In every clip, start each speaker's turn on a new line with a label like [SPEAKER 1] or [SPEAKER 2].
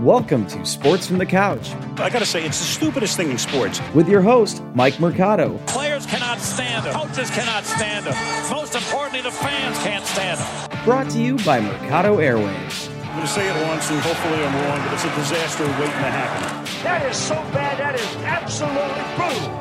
[SPEAKER 1] Welcome to Sports from the Couch.
[SPEAKER 2] I gotta say, it's the stupidest thing in sports.
[SPEAKER 1] With your host, Mike Mercado.
[SPEAKER 3] Players cannot stand him. Coaches cannot stand him. Most importantly, the fans can't stand him.
[SPEAKER 1] Brought to you by Mercado Airwaves.
[SPEAKER 2] I'm gonna say it once, and hopefully I'm wrong, but it's a disaster waiting to happen.
[SPEAKER 4] That is so bad, that is absolutely brutal.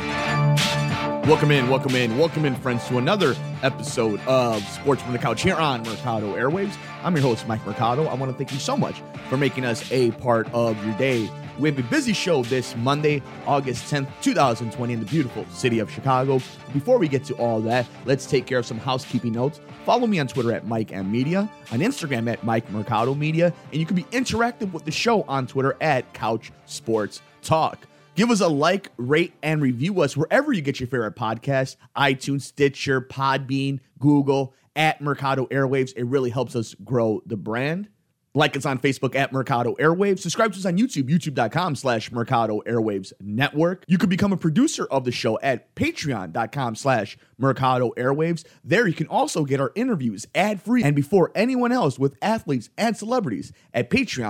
[SPEAKER 5] Welcome in, friends, to another episode of Sports from the Couch here on Mercado Airwaves. I'm your host, Mike Mercado. I want to thank you so much for making us a part of your day. We have a busy show this Monday, August 10th, 2020 in the beautiful city of Chicago. Before we get to all that, let's take care of some housekeeping notes. Follow me on Twitter at Mike M Media, on Instagram at Mike Mercado Media, and you can be interactive with the show on Twitter at Couch Sports Talk. Give us a like, rate, and review us wherever you get your favorite podcasts, iTunes, Stitcher, Podbean, Google, at Mercado Airwaves. It really helps us grow the brand. Like us on Facebook at Mercado Airwaves. Subscribe to us on YouTube, youtube.com/Mercado Airwaves Network. You can become a producer of the show at patreon.com/Mercado Airwaves. There you can also get our interviews ad-free and before anyone else with athletes and celebrities at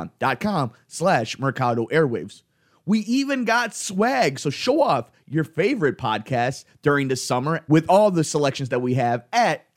[SPEAKER 5] patreon.com/Mercado Airwaves. We even got swag, so show off your favorite podcasts during the summer with all the selections that we have at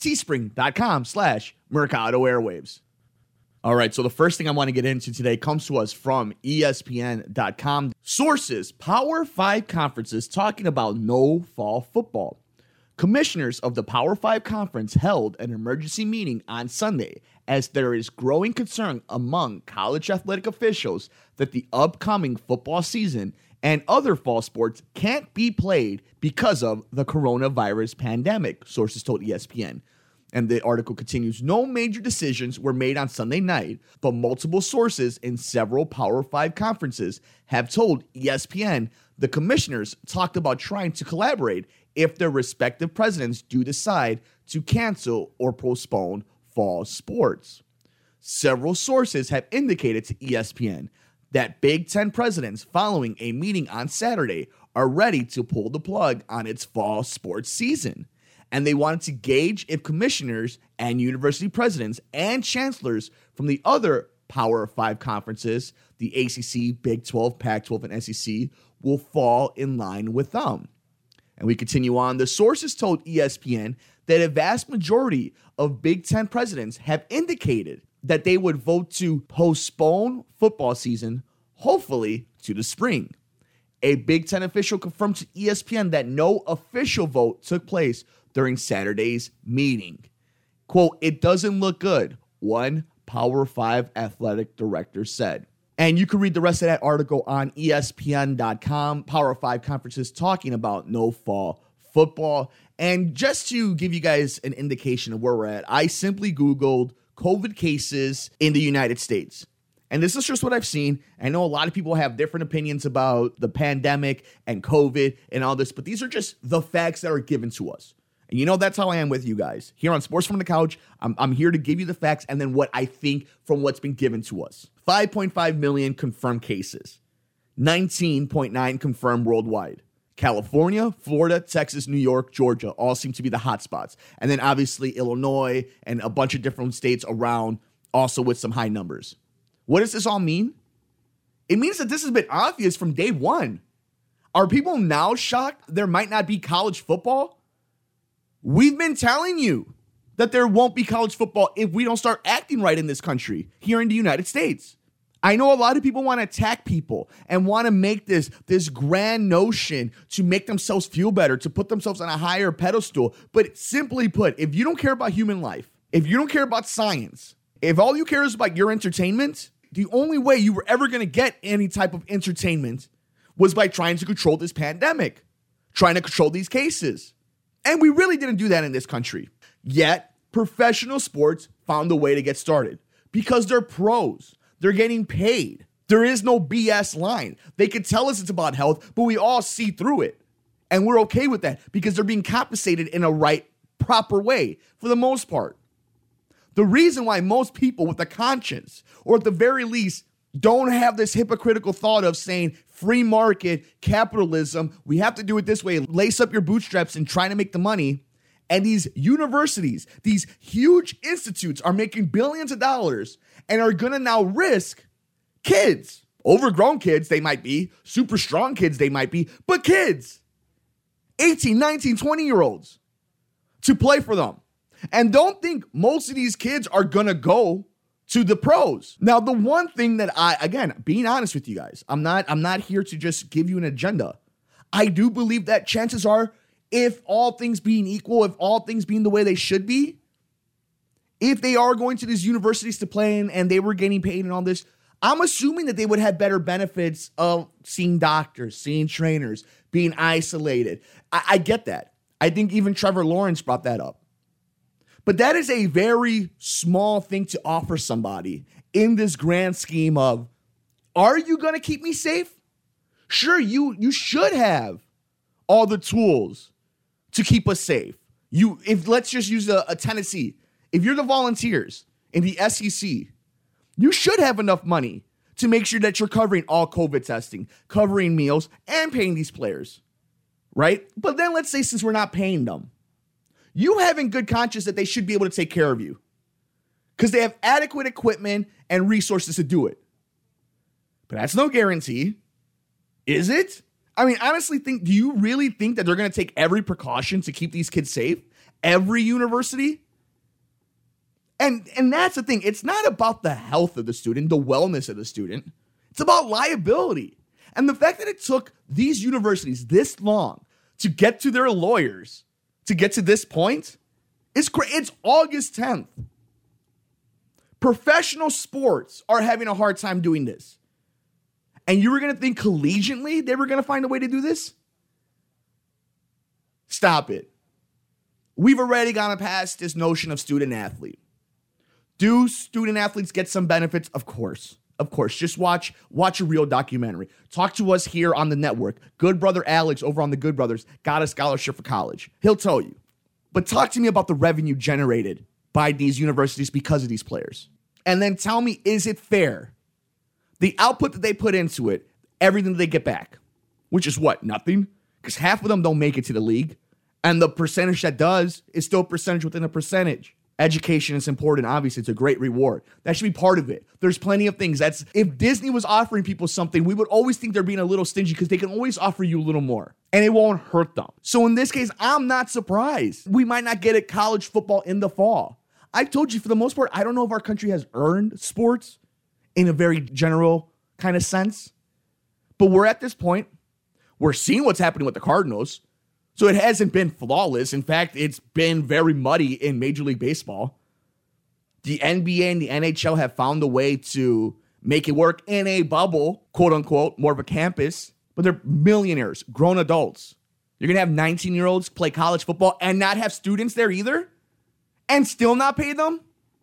[SPEAKER 5] teespring.com/Mercado Airwaves. All right, so the first thing I want to get into today comes to us from ESPN.com. Sources, Power 5 conferences talking about no fall football. Commissioners of the Power 5 Conference held an emergency meeting on Sunday as there is growing concern among college athletic officials that the upcoming football season and other fall sports can't be played because of the coronavirus pandemic, sources told ESPN. And the article continues, no major decisions were made on Sunday night, but multiple sources in several Power 5 conferences have told ESPN the commissioners talked about trying to collaborate if their respective presidents do decide to cancel or postpone fall sports. Several sources have indicated to ESPN that Big Ten presidents, following a meeting on Saturday, are ready to pull the plug on its fall sports season. And they wanted to gauge if commissioners and university presidents and chancellors from the other Power 5 conferences, the ACC, Big 12, Pac-12, and SEC, will fall in line with them. And we continue on. The sources told ESPN that a vast majority of Big Ten presidents have indicated that they would vote to postpone football season, hopefully to the spring. A Big Ten official confirmed to ESPN that no official vote took place during Saturday's meeting. Quote, it doesn't look good, one Power 5 athletic director said. And you can read the rest of that article on ESPN.com. Power 5 conferences talking about no fall football. And just to give you guys an indication of where we're at, I simply Googled COVID cases in the United States. And this is just what I've seen. I know a lot of people have different opinions about the pandemic and COVID and all this, but these are just the facts that are given to us. And you know, that's how I am with you guys. Here on Sports from the Couch, I'm here to give you the facts and then what I think from what's been given to us. 5.5 million confirmed cases. 19.9 confirmed worldwide. California, Florida, Texas, New York, Georgia all seem to be the hotspots. And then obviously Illinois and a bunch of different states around also with some high numbers. What does this all mean? It means that this has been obvious from day one. Are people now shocked there might not be college football? We've been telling you that there won't be college football if we don't start acting right in this country, here in the United States. I know a lot of people want to attack people and want to make this grand notion to make themselves feel better, to put themselves on a higher pedestal. But simply put, if you don't care about human life, if you don't care about science, if all you care is about your entertainment, the only way you were ever going to get any type of entertainment was by trying to control this pandemic, trying to control these cases. And we really didn't do that in this country. Yet, professional sports found a way to get started because they're pros. They're getting paid. There is no BS line. They could tell us it's about health, but we all see through it. And we're okay with that because they're being compensated in a right, proper way for the most part. The reason why most people with a conscience, or at the very least, don't have this hypocritical thought of saying free market, capitalism, we have to do it this way, lace up your bootstraps and trying to make the money. And these universities, these huge institutes are making billions of dollars and are going to now risk Kids. Overgrown kids, they might be. Super strong kids, they might be. But kids. 18, 19, 20-year-olds to play for them. And don't think most of these kids are going to go to the pros. Now, the one thing that again, being honest with you guys, I'm not here to just give you an agenda. I do believe that chances are, if all things being equal, if all things being the way they should be, if they are going to these universities to play in and they were getting paid and all this, I'm assuming that they would have better benefits of seeing doctors, seeing trainers, being isolated. I get that. I think even Trevor Lawrence brought that up. But that is a very small thing to offer somebody in this grand scheme of, are you going to keep me safe? Sure, you should have all the tools to keep us safe. If let's just use a Tennessee. If you're the Volunteers in the SEC, you should have enough money to make sure that you're covering all COVID testing, covering meals, and paying these players, right? But then let's say since we're not paying them, you have in good conscience that they should be able to take care of you because they have adequate equipment and resources to do it. But that's no guarantee, is it? I mean, honestly, do you really think that they're going to take every precaution to keep these kids safe? Every university? And that's the thing. It's not about the health of the student, the wellness of the student. It's about liability. And the fact that it took these universities this long to get to their lawyers, to get to this point, is crazy. It's August 10th. Professional sports are having a hard time doing this. And you were going to think collegiately they were going to find a way to do this? Stop it. We've already gone past this notion of student athlete. Do student athletes get some benefits? Of course. Of course. Just watch a real documentary. Talk to us here on the network. Good brother Alex over on the Good Brothers got a scholarship for college. He'll tell you. But talk to me about the revenue generated by these universities because of these players. And then tell me, is it fair? The output that they put into it, everything that they get back, which is what? Nothing? Because half of them don't make it to the league. And the percentage that does is still a percentage within a percentage. Education is important. Obviously, it's a great reward. That should be part of it. There's plenty of things. If Disney was offering people something, we would always think they're being a little stingy because they can always offer you a little more and it won't hurt them. So in this case, I'm not surprised. We might not get college football in the fall. I told you, for the most part, I don't know if our country has earned sports in a very general kind of sense, but we're at this point. We're seeing what's happening with the Cardinals. So it hasn't been flawless. In fact, it's been very muddy in Major League Baseball. The NBA and the NHL have found a way to make it work in a bubble, quote unquote, more of a campus, but they're millionaires, grown adults. You're going to have 19-year-olds play college football and not have students there either and still not pay them?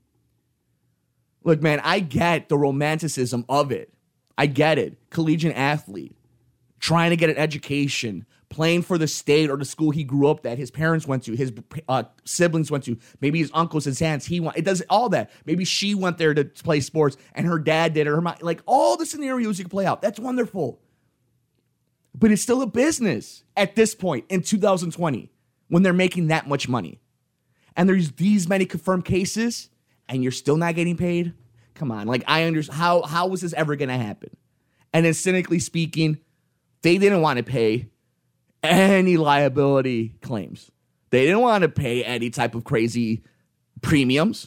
[SPEAKER 5] Look, man, I get the romanticism of it. I get it. Collegiate athlete, trying to get an education, playing for the state or the school he grew up at, his parents went to, his siblings went to, maybe his uncles, his aunts, it does all that. Maybe she went there to play sports and her dad did, or her mom, like all the scenarios you can play out. That's wonderful. But it's still a business at this point in 2020 when they're making that much money. And there's these many confirmed cases and you're still not getting paid. Come on. Like, I understand. How was this ever going to happen? And then cynically speaking, they didn't want to pay any liability claims. They didn't want to pay any type of crazy premiums.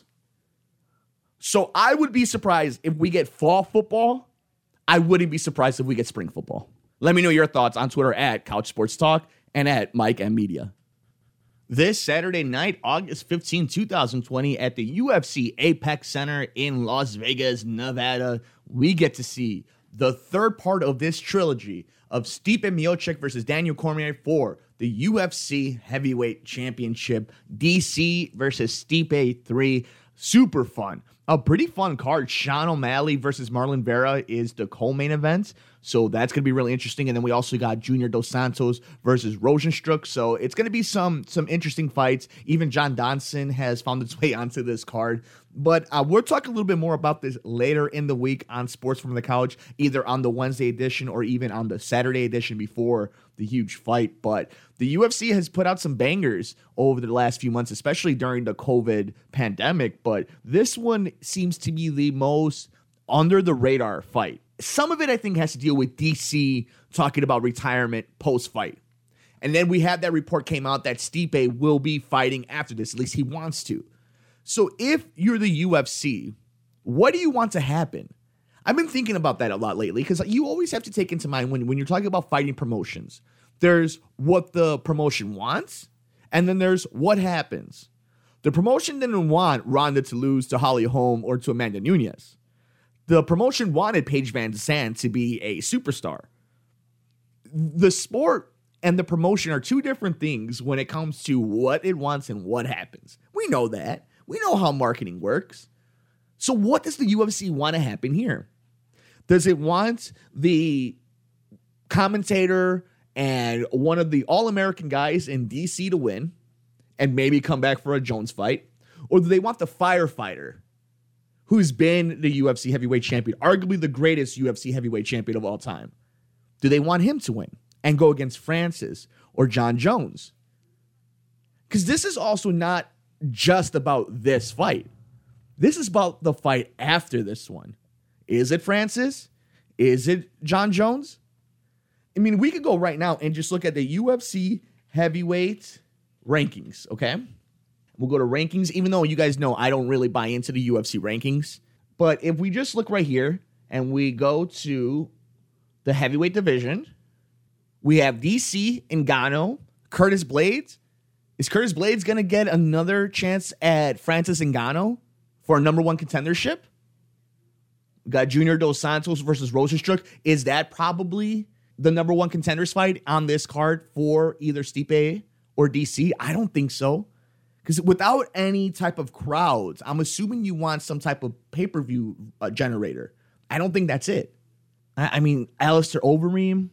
[SPEAKER 5] So I would be surprised if we get fall football. I wouldn't be surprised if we get spring football. Let me know your thoughts on Twitter at Couch Sports Talk and at Mike M Media. This Saturday night, August 15, 2020, at the UFC Apex Center in Las Vegas, Nevada, we get to see the third part of this trilogy of Stipe Miocic versus Daniel Cormier for the UFC Heavyweight Championship. DC versus Stipe 3. Super fun. A pretty fun card. Sean O'Malley versus Marlon Vera is the co-main event. So that's going to be really interesting. And then we also got Junior Dos Santos versus Rosenstruck. So it's going to be some interesting fights. Even John Dodson has found its way onto this card. But we'll talk a little bit more about this later in the week on Sports from the Couch, either on the Wednesday edition or even on the Saturday edition before the huge fight. But the UFC has put out some bangers over the last few months, especially during the COVID pandemic. But this one seems to be the most under the radar fight Some of it, I think, has to deal with DC talking about retirement post-fight. And then we had that report came out that Stipe will be fighting after this. At least he wants to. So if you're the UFC, what do you want to happen? I've been thinking about that a lot lately because you always have to take into mind when you're talking about fighting promotions, there's what the promotion wants, and then there's what happens. The promotion didn't want Ronda to lose to Holly Holm or to Amanda Nunes. The promotion wanted Paige Van Zandt to be a superstar. The sport and the promotion are two different things when it comes to what it wants and what happens. We know that. We know how marketing works. So what does the UFC want to happen here? Does it want the commentator and one of the All-American guys in DC to win and maybe come back for a Jones fight? Or do they want the firefighter who's been the UFC heavyweight champion, arguably the greatest UFC heavyweight champion of all time? Do they want him to win and go against Francis or John Jones? Because this is also not just about this fight. This is about the fight after this one. Is it Francis? Is it John Jones? I mean, we could go right now and just look at the UFC heavyweight rankings, okay? We'll go to rankings, even though you guys know I don't really buy into the UFC rankings. But if we just look right here and we go to the heavyweight division, we have DC, Ngannou, Curtis Blaydes. Is Curtis Blaydes going to get another chance at Francis Ngannou for a number one contendership? We got Junior Dos Santos versus Rosenstruck. Is that probably the number one contenders fight on this card for either Stipe or DC? I don't think so. Because without any type of crowds, I'm assuming you want some type of pay-per-view generator. I don't think that's it. I mean, Alistair Overeem,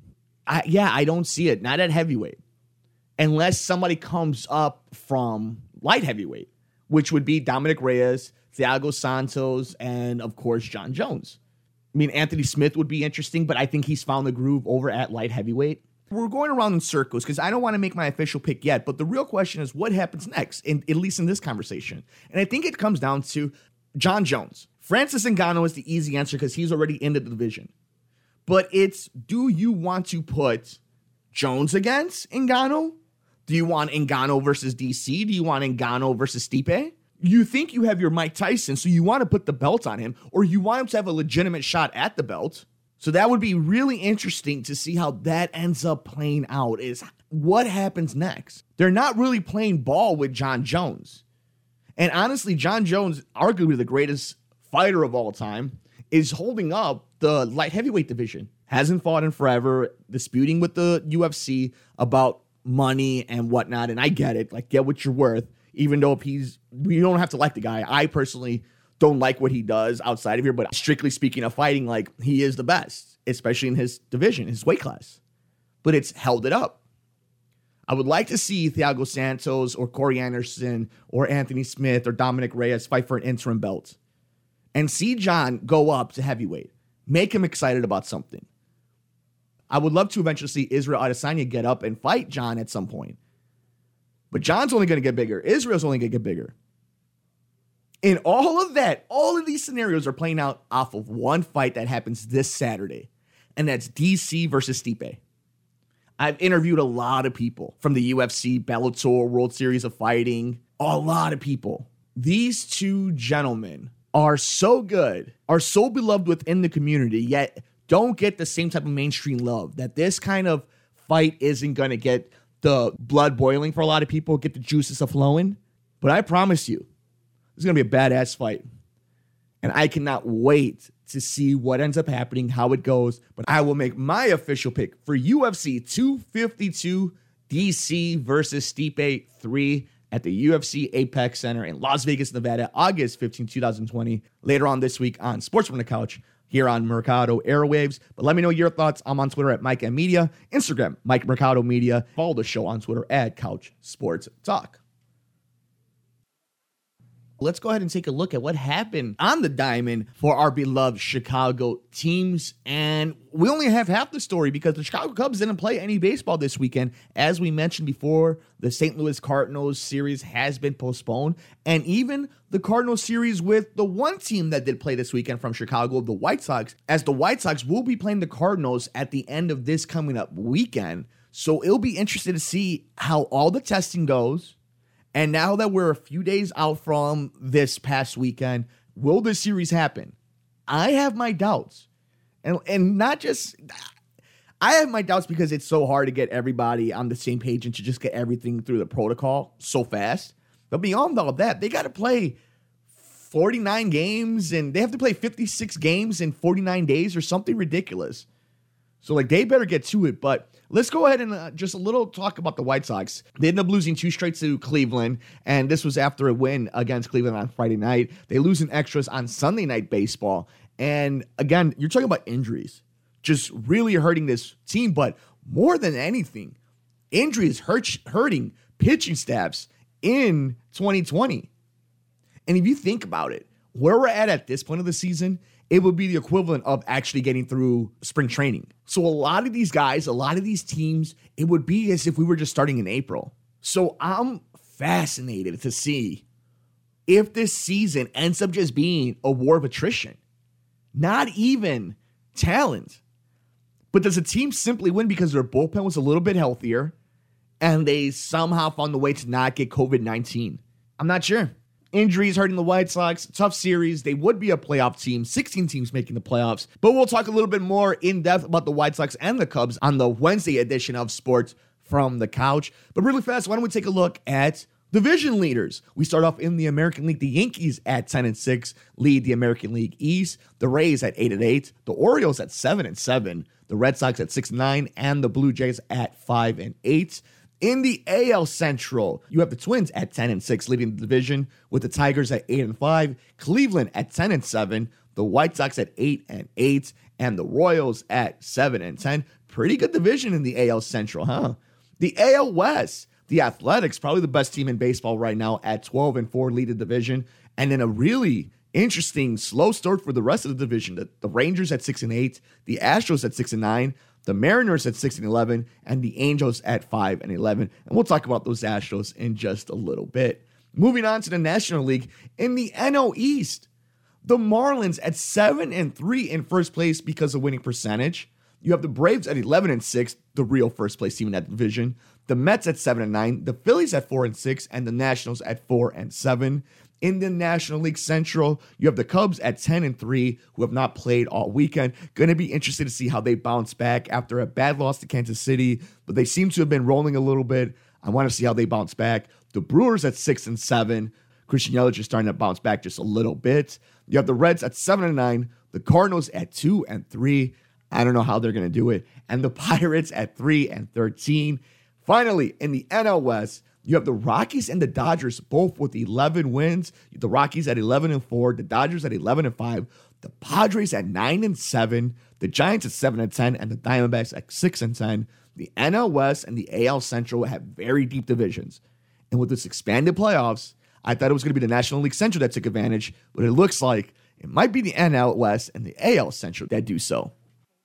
[SPEAKER 5] I don't see it. Not at heavyweight. Unless somebody comes up from light heavyweight, which would be Dominic Reyes, Thiago Santos, and, of course, John Jones. I mean, Anthony Smith would be interesting, but I think he's found the groove over at light heavyweight. We're going around in circles because I don't want to make my official pick yet, but the real question is what happens next, at least in this conversation. And I think it comes down to John Jones. Francis Ngannou is the easy answer because he's already in the division. But it's, do you want to put Jones against Ngannou? Do you want Ngannou versus DC? Do you want Ngannou versus Stipe? You think you have your Mike Tyson, so you want to put the belt on him, or you want him to have a legitimate shot at the belt. So that would be really interesting to see how that ends up playing out, is what happens next. They're not really playing ball with John Jones. And honestly, John Jones, arguably the greatest fighter of all time, is holding up the light heavyweight division. Hasn't fought in forever, disputing with the UFC about money and whatnot. And I get it, like, get what you're worth. Even though you don't have to like the guy. I personally don't like what he does outside of here, but strictly speaking of fighting, like, he is the best, especially in his division, his weight class. But it's held it up. I would like to see Thiago Santos or Corey Anderson or Anthony Smith or Dominic Reyes fight for an interim belt and see John go up to heavyweight. Make him excited about something. I would love to eventually see Israel Adesanya get up and fight John at some point. But John's only going to get bigger. Israel's only going to get bigger. And all of that, all of these scenarios are playing out off of one fight that happens this Saturday. And that's DC versus Stipe. I've interviewed a lot of people from the UFC, Bellator, World Series of Fighting. A lot of people. These two gentlemen are so good, are so beloved within the community, yet don't get the same type of mainstream love. That this kind of fight isn't going to get the blood boiling for a lot of people, get the juices flowing. But I promise you, it's going to be a badass fight. And I cannot wait to see what ends up happening, how it goes. But I will make my official pick for UFC 252 DC versus Stipe 3 at the UFC Apex Center in Las Vegas, Nevada, August 15, 2020. Later on this week on Sports from the Couch here on Mercado Airwaves. But let me know your thoughts. I'm on Twitter at Mike M Media, Instagram, Mike Mercado Media. Follow the show on Twitter at Couch Sports Talk. Let's go ahead and take a look at what happened on the diamond for our beloved Chicago teams. And we only have half the story because the Chicago Cubs didn't play any baseball this weekend. As we mentioned before, the St. Louis Cardinals series has been postponed. And even the Cardinals series with the one team that did play this weekend from Chicago, the White Sox, as the White Sox will be playing the Cardinals at the end of this coming up weekend. So it'll be interesting to see how all the testing goes. And now that we're a few days out from this past weekend, will this series happen? I have my doubts. And not just, I have my doubts because it's so hard to get everybody on the same page and to just get everything through the protocol so fast. But beyond all that, they got to play 49 games and they have to play 56 games in 49 days or something ridiculous. So, they better get to it. But let's go ahead and just a little talk about the White Sox. They ended up losing 2 straight to Cleveland, and this was after a win against Cleveland on Friday night. They lose in extras on Sunday Night Baseball. And, again, you're talking about injuries. Just really hurting this team. But more than anything, injuries hurting pitching staffs in 2020. And if you think about it, where we're at this point of the season, it would be the equivalent of actually getting through spring training. So a lot of these guys, a lot of these teams, it would be as if we were just starting in April. So I'm fascinated to see if this season ends up just being a war of attrition. Not even talent. But does a team simply win because their bullpen was a little bit healthier and they somehow found the way to not get COVID-19? I'm not sure. Injuries hurting the White Sox, tough series. They would be a playoff team, 16 teams making the playoffs. But we'll talk a little bit more in depth about the White Sox and the Cubs on the Wednesday edition of Sports from the Couch. But really fast, why don't we take a look at division leaders? We start off in the American League. The Yankees at 10-6 lead the American League East. The Rays at 8-8. The Orioles at 7-7. The Red Sox at 6-9. And the Blue Jays at 5-8. In the AL Central, you have the Twins at 10-6 leading the division, with the Tigers at 8-5, Cleveland at 10-7, the White Sox at 8-8, and the Royals at 7-10. Pretty good division in the AL Central, huh? The AL West, the Athletics, probably the best team in baseball right now, at 12-4 lead the division, and then a really interesting slow start for the rest of the division. The Rangers at 6-8, the Astros at 6-9. The Mariners at 6-11, and the Angels at 5-11. And we'll talk about those Astros in just a little bit. Moving on to the National League, in the NL East, the Marlins at 7-3 in first place because of winning percentage. You have the Braves at 11-6, the real first place team in that division. The Mets at 7-9, the Phillies at 4-6, and the Nationals at 4-7. In the National League Central, you have the Cubs at 10-3, who have not played all weekend. Going to be interested to see how they bounce back after a bad loss to Kansas City, but they seem to have been rolling a little bit. I want to see how they bounce back. The Brewers at 6-7. Christian Yelich is starting to bounce back just a little bit. You have the Reds at 7-9, the Cardinals at 2-3. I don't know how they're going to do it. And the Pirates at 3-13. Finally, in the NL West, you have the Rockies and the Dodgers both with 11 wins. The Rockies at 11-4, the Dodgers at 11-5, the Padres at 9-7, the Giants at 7-10, and the Diamondbacks at 6-10. The NL West and the AL Central have very deep divisions. And with this expanded playoffs, I thought it was going to be the National League Central that took advantage, but it looks like it might be the NL West and the AL Central that do so.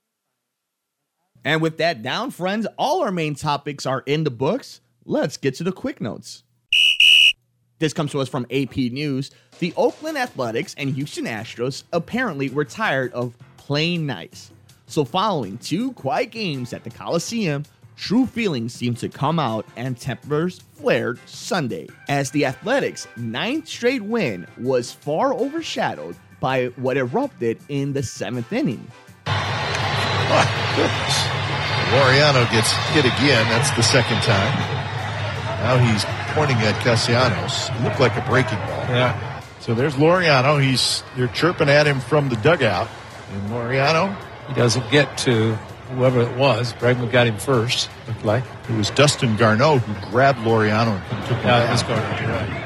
[SPEAKER 5] And with that down, friends, all our main topics are in the books. Let's get to the quick notes. This comes to us from AP News. The Oakland Athletics and Houston Astros apparently were tired of playing nice. So following 2 quiet games at the Coliseum, true feelings seemed to come out and tempers flared Sunday, as the Athletics' 9th straight win was far overshadowed by what erupted in the 7th inning.
[SPEAKER 6] My goodness. Laureano gets hit again. That's the second time. Now he's pointing at Castellanos. It looked like a breaking ball.
[SPEAKER 7] Yeah. So there's Laureano. They're chirping at him from the dugout. And Laureano,
[SPEAKER 8] he doesn't get to whoever it was. Bregman got him first, looked like.
[SPEAKER 7] It was Dustin Garneau who grabbed Laureano and took him down.
[SPEAKER 8] Yeah, it was Garneau. You're right.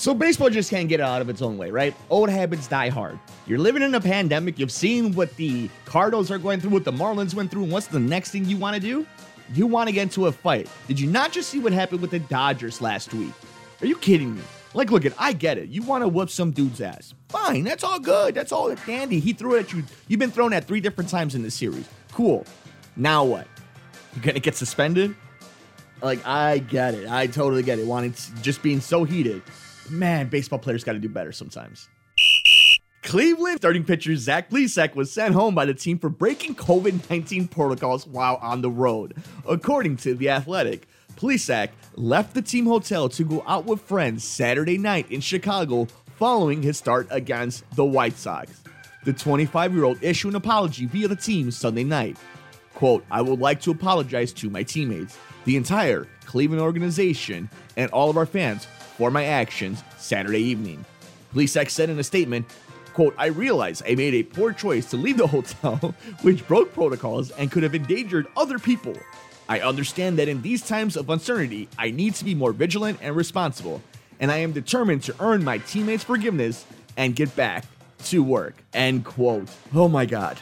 [SPEAKER 5] So baseball just can't get out of its own way, right? Old habits die hard. You're living in a pandemic. You've seen what the Cardinals are going through, what the Marlins went through, and what's the next thing you want to do? You want to get into a fight. Did you not just see what happened with the Dodgers last week? Are you kidding me? Like, look, I get it. You want to whoop some dude's ass. Fine, that's all good. That's all dandy. He threw it at you. You've been thrown at 3 different times in this series. Cool. Now what? You're going to get suspended? Like, I get it. I totally get it. Just being so heated. Man, baseball players got to do better sometimes. Cleveland starting pitcher Zach Plesac was sent home by the team for breaking COVID-19 protocols while on the road. According to The Athletic, Plesac left the team hotel to go out with friends Saturday night in Chicago following his start against the White Sox. The 25-year-old issued an apology via the team Sunday night. Quote, "I would like to apologize to my teammates, the entire Cleveland organization, and all of our fans for my actions Saturday evening." Plesac said in a statement, quote, "I realize I made a poor choice to leave the hotel, which broke protocols and could have endangered other people. I understand that in these times of uncertainty, I need to be more vigilant and responsible, and I am determined to earn my teammates' forgiveness and get back to work." End quote. Oh my God.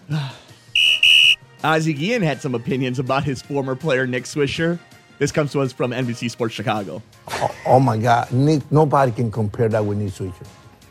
[SPEAKER 5] Ozzie Guillen had some opinions about his former player, Nick Swisher. This comes to us from NBC Sports Chicago.
[SPEAKER 9] Oh my God, Nick, nobody can compare that with Nick Swisher.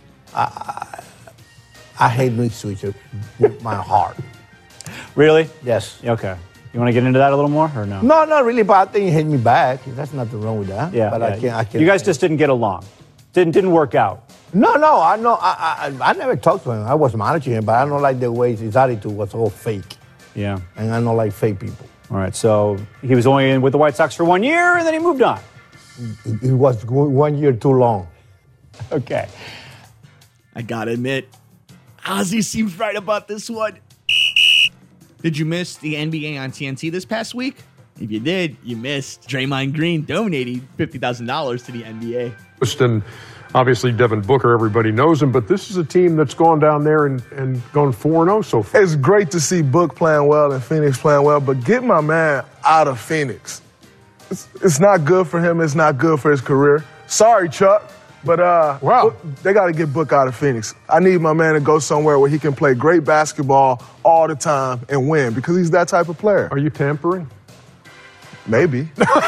[SPEAKER 9] I hate Nick Swisher with my heart.
[SPEAKER 10] Really?
[SPEAKER 9] Yes.
[SPEAKER 10] Okay. You want to get into that a little more, or no?
[SPEAKER 9] No, not really, but I think he hit me back. There's nothing wrong with that.
[SPEAKER 10] Yeah.
[SPEAKER 9] But
[SPEAKER 10] yeah.
[SPEAKER 9] I can't.
[SPEAKER 10] You guys just didn't get along. Didn't work out.
[SPEAKER 9] No, I know. I never talked to him. I was managing him, but I don't like the way his attitude was all fake.
[SPEAKER 10] Yeah.
[SPEAKER 9] And I don't like fake people.
[SPEAKER 10] All right. So he was only in with the White Sox for 1 year, and then he moved on.
[SPEAKER 9] It was 1 year too long.
[SPEAKER 10] Okay.
[SPEAKER 5] I gotta admit, Ozzie seems right about this one. Did you miss the NBA on TNT this past week? If you did, you missed Draymond Green donating $50,000 to the NBA.
[SPEAKER 11] And obviously Devin Booker, everybody knows him, but this is a team that's gone down there and gone 4-0 so far.
[SPEAKER 12] It's great to see Book playing well and Phoenix playing well, but get my man out of Phoenix. It's not good for him. It's not good for his career. Sorry, Chuck. But
[SPEAKER 11] wow.
[SPEAKER 12] They got to get Book out of Phoenix. I need my man to go somewhere where he can play great basketball all the time and win, because he's that type of player.
[SPEAKER 11] Are you tampering?
[SPEAKER 12] Maybe.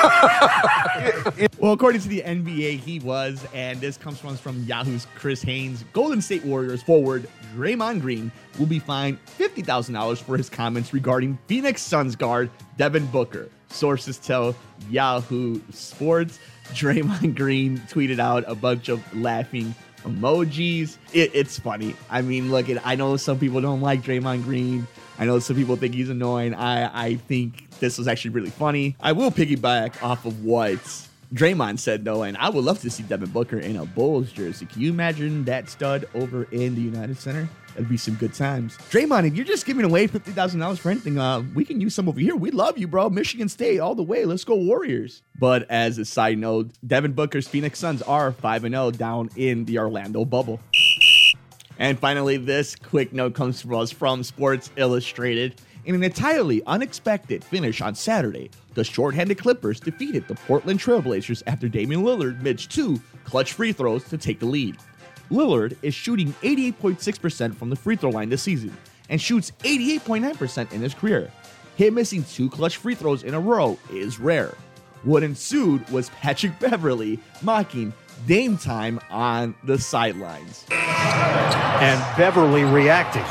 [SPEAKER 5] Well, according to the NBA, he was, and this comes from Yahoo's Chris Haynes. Golden State Warriors forward Draymond Green will be fined $50,000 for his comments regarding Phoenix Suns guard Devin Booker. Sources tell Yahoo Sports. Draymond Green tweeted out a bunch of laughing emojis. It's funny. I mean, look, I know some people don't like Draymond Green. I know some people think he's annoying. I think this was actually really funny. I will piggyback off of what Draymond said, though, and I would love to see Devin Booker in a Bulls jersey. Can you imagine that stud over in the United Center? That'd be some good times. Draymond, if you're just giving away $50,000 for anything, we can use some over here. We love you, bro. Michigan State all the way. Let's go Warriors. But as a side note, Devin Booker's Phoenix Suns are 5-0 down in the Orlando bubble. And finally, this quick note comes from us from Sports Illustrated. In an entirely unexpected finish on Saturday, the shorthanded Clippers defeated the Portland Trailblazers after Damian Lillard missed 2 clutch free throws to take the lead. Lillard is shooting 88.6% from the free throw line this season and shoots 88.9% in his career. Him missing 2 clutch free throws in a row is rare. What ensued was Patrick Beverley mocking Dame time on the sidelines.
[SPEAKER 13] And Beverley reacting.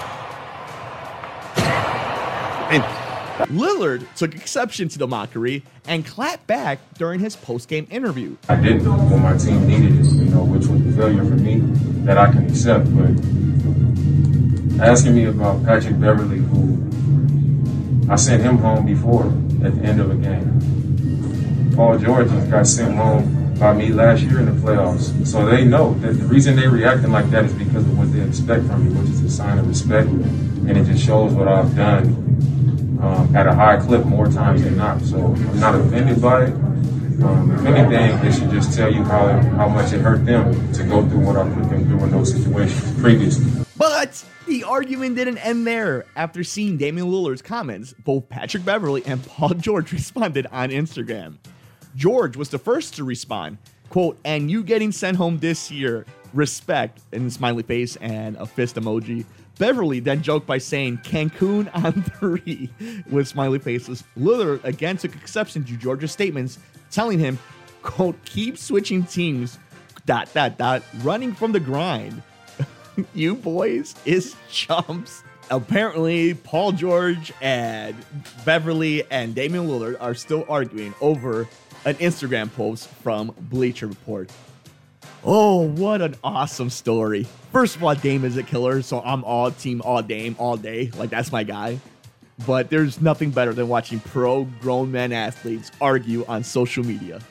[SPEAKER 5] Lillard took exception to the mockery and clapped back during his post-game interview.
[SPEAKER 14] I did what my team needed, which was the failure for me that I can accept. But asking me about Patrick Beverley, who I sent him home before at the end of a game. Paul George got sent home by me last year in the playoffs. So they know that the reason they reacting like that is because of what they expect from me, which is a sign of respect. And it just shows what I've done at a high clip more times than not. So I'm not offended by it. If anything, they should just tell you how much it hurt them to go through what I put them through in those situations previously.
[SPEAKER 5] But the argument didn't end there. After seeing Damian Lillard's comments, both Patrick Beverley and Paul George responded on Instagram. George was the first to respond, Quote, and you getting sent home this year, respect, and a smiley face and a fist emoji. Beverly then joked by saying Cancun on 3 with smiley faces. Lillard again took exception to Georgia's statements, telling him, quote, keep switching teams, ... running from the grind. You boys is chumps. Apparently, Paul George and Beverly and Damian Lillard are still arguing over an Instagram post from Bleacher Report. Oh, what an awesome story. First of all, Dame is a killer, so I'm all team all Dame all day. Like, that's my guy. But there's nothing better than watching pro grown men athletes argue on social media.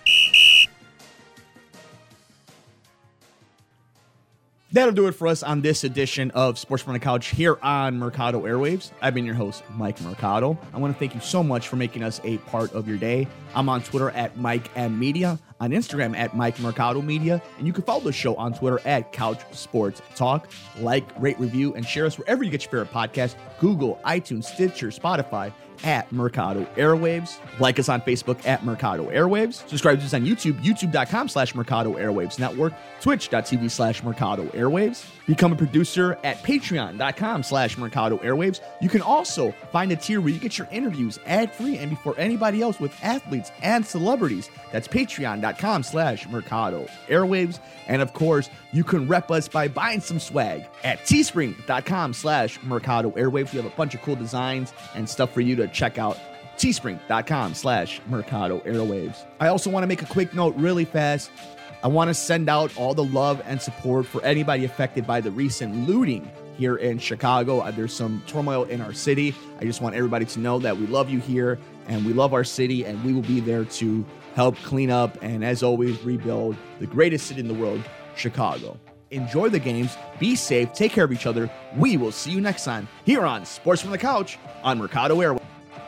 [SPEAKER 5] That'll do it for us on this edition of Sports from the Couch here on Mercado Airwaves. I've been your host, Mike Mercado. I want to thank you so much for making us a part of your day. I'm on Twitter at Mike M Media, on Instagram at Mike Mercado Media, and you can follow the show on Twitter at Couch Sports Talk. Like, rate, review, and share us wherever you get your favorite podcast: Google, iTunes, Stitcher, Spotify, at Mercado Airwaves. Like us on Facebook at Mercado Airwaves. Subscribe to us on YouTube, youtube.com/Mercado Airwaves Network, twitch.tv/Mercado Airwaves. Become a producer at patreon.com/Mercado Airwaves. You can also find a tier where you get your interviews ad-free and before anybody else with athletes and celebrities. That's patreon.com/Mercado Airwaves. And of course, you can rep us by buying some swag at teespring.com/Mercado Airwaves. We have a bunch of cool designs and stuff for you to check out. teespring.com/Mercado Airwaves. I also want to make a quick note really fast. I want to send out all the love and support for anybody affected by the recent looting here in Chicago. There's some turmoil in our city. I just want everybody to know that we love you here and we love our city, and we will be there to help clean up and, as always, rebuild the greatest city in the world, Chicago. Enjoy the games, be safe, take care of each other. We will see you next time here on Sports from the Couch on Mercado Airwaves.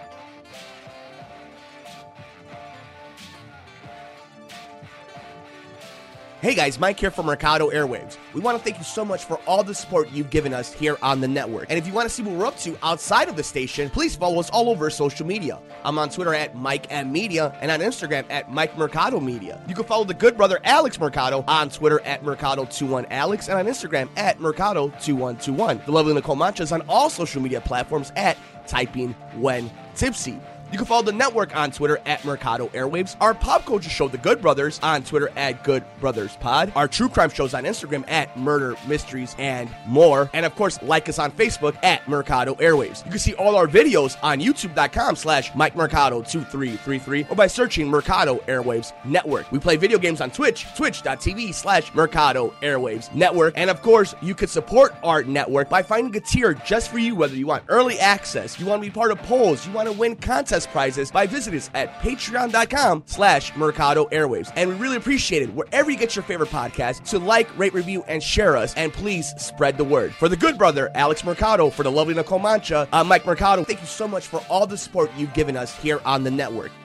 [SPEAKER 15] Hey guys, Mike here from Mercado Airwaves. We want to thank you so much for all the support you've given us here on the network. And if you want to see what we're up to outside of the station, please follow us all over social media. I'm on Twitter at Mike M Media and on Instagram at Mike Mercado Media. You can follow the good brother Alex Mercado on Twitter at Mercado21Alex and on Instagram at Mercado2121. The lovely Nicole Mancha is on all social media platforms at Typing When Tipsy. You can follow the network on Twitter at Mercado Airwaves. Our pop culture show, The Good Brothers, on Twitter at Good Brothers Pod. Our true crime shows on Instagram at Murder, Mysteries, and More. And of course, like us on Facebook at Mercado Airwaves. You can see all our videos on YouTube.com/Mike Mercado 2333 or by searching Mercado Airwaves Network. We play video games on Twitch, twitch.tv/Mercado Airwaves Network. And of course, you can support our network by finding a tier just for you, whether you want early access, you want to be part of polls, you want to win contest prizes, by visiting us at patreon.com/Mercado Airwaves. And we really appreciate it wherever you get your favorite podcast. So like, rate, review, and share us, and please spread the word. For the good brother, Alex Mercado, for the lovely Nicole Mancha, I'm Mike Mercado. Thank you so much for all the support you've given us here on the network.